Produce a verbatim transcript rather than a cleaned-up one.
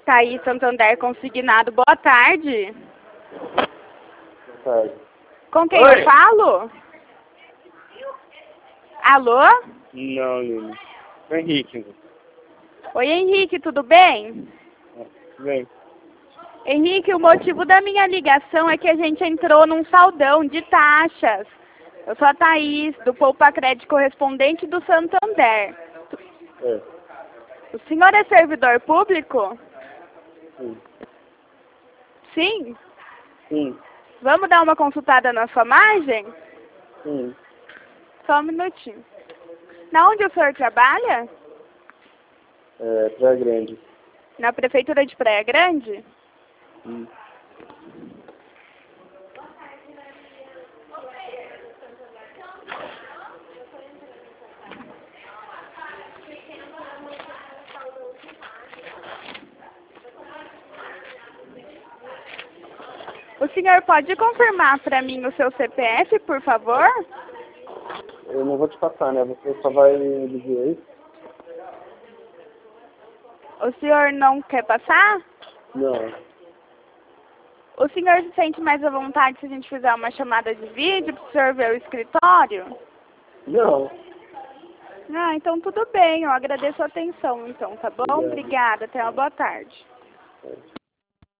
Thaís Santander Consignado, boa tarde. Boa tarde. Com quem Oi. eu falo? Alô? Não, Lili. É Henrique. Oi, Henrique, tudo bem? É, bem. Henrique, o motivo da minha ligação é que a gente entrou num saldão de taxas. Eu sou a Thaís, do Poupa Crédito Correspondente do Santander. É. O senhor é servidor público? Sim. Sim? Sim. Vamos dar uma consultada na sua margem? Sim. Só um minutinho. Na onde o senhor trabalha? É, Praia Grande. Na Prefeitura de Praia Grande? Sim. O senhor pode confirmar para mim o seu C P F, por favor? Eu não vou te passar, né? Você só vai dizer isso? O senhor não quer passar? Não. O senhor se sente mais à vontade se a gente fizer uma chamada de vídeo para o senhor ver o escritório? Não. Ah, então tudo bem. Eu agradeço a atenção, então, tá bom? Obrigado. Obrigada. Até uma boa tarde. É.